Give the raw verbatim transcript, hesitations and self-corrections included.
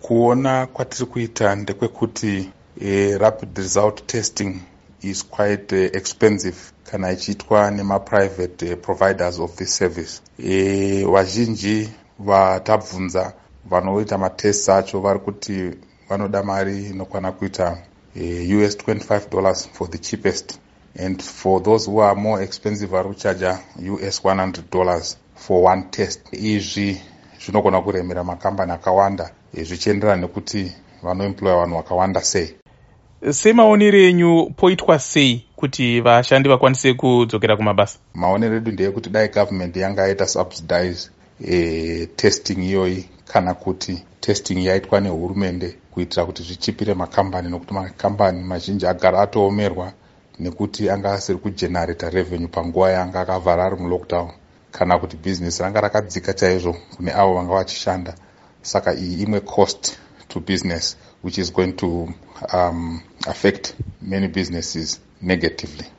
Kuona kwatiri kuita ndekwekuti uh, rapid result testing is quite uh, expensive kana ichiitwa nemaprivate uh, providers of this service. E, vazhinji vatabvunza vanoita matests acho vari kuti vanoda mari inokwana kuita uh, U S twenty-five dollars for the cheapest, and for those who are more expensive vari kuchaja U S one hundred dollars for one test. Izvi zvinogona kuremera makambani akawanda zvichienderana nekuti vanoemploya vanhu vakawanda sei. Semaonero enyu poitwa sei kuti vashandi vakwanise kudzokera kumabasa? Maonero edu ndeyekuti dai government yanga yaita subsidize e, testing iyoyi kana kuti testing yaitwa nehurumende kuitira kuti zvichipire makambani, nokuti makambani mazhinji agara atoomerwa nekuti anga asiri kugenerata revenue panguva yanga akavhara ari mulockdown, kana kuti business ranga rakadzika chaizvo kune avo vanga vachishanda. Saka iyi imwe cost to business which is going to um, affect many businesses negatively.